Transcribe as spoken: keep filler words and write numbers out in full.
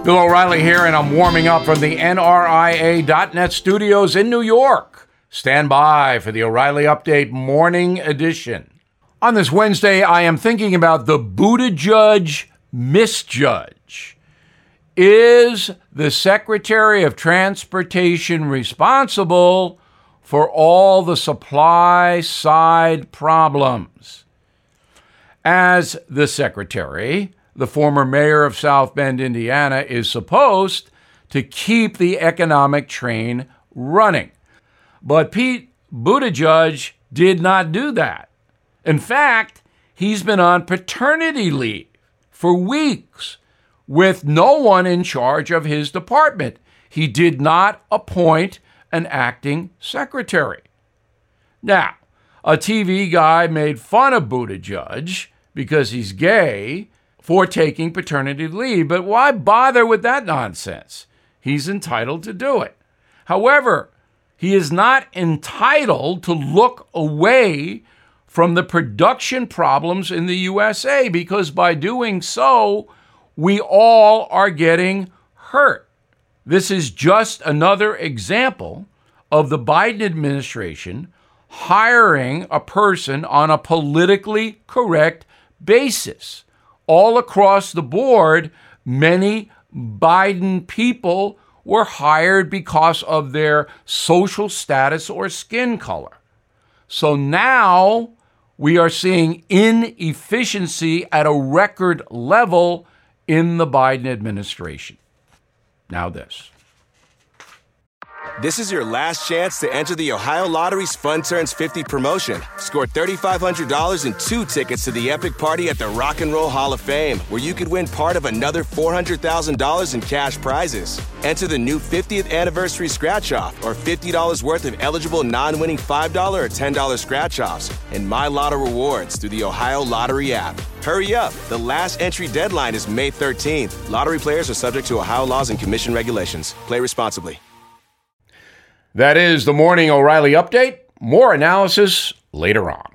Bill O'Reilly here, and I'm warming up from the N R I A dot net studios in New York. Stand by for the O'Reilly Update Morning Edition. On this Wednesday, I am thinking about the Buttigieg misjudge. Is the Secretary of Transportation responsible for all the supply side problems? As the Secretary, the former mayor of South Bend, Indiana, is supposed to keep the economic train running. But Pete Buttigieg did not do that. In fact, he's been on paternity leave for weeks with no one in charge of his department. He did not appoint an acting secretary. Now, a T V guy made fun of Buttigieg because he's gay for taking paternity leave, but why bother with that nonsense? He's entitled to do it. However, he is not entitled to look away from the production problems in the U S A, because by doing so, we all are getting hurt. This is just another example of the Biden administration hiring a person on a politically correct basis. All across the board, many Biden people were hired because of their social status or skin color. So now we are seeing inefficiency at a record level in the Biden administration. Now this. This is your last chance to enter the Ohio Lottery's Fun Turns fifty promotion. Score three thousand five hundred dollars and two tickets to the epic party at the Rock and Roll Hall of Fame, where you could win part of another four hundred thousand dollars in cash prizes. Enter the new fiftieth anniversary scratch-off or fifty dollars worth of eligible non-winning five dollars or ten dollars scratch-offs and My Lotto rewards through the Ohio Lottery app. Hurry up. The last entry deadline is May thirteenth. Lottery players are subject to Ohio laws and commission regulations. Play responsibly. That is the Morning O'Reilly Update. More analysis later on.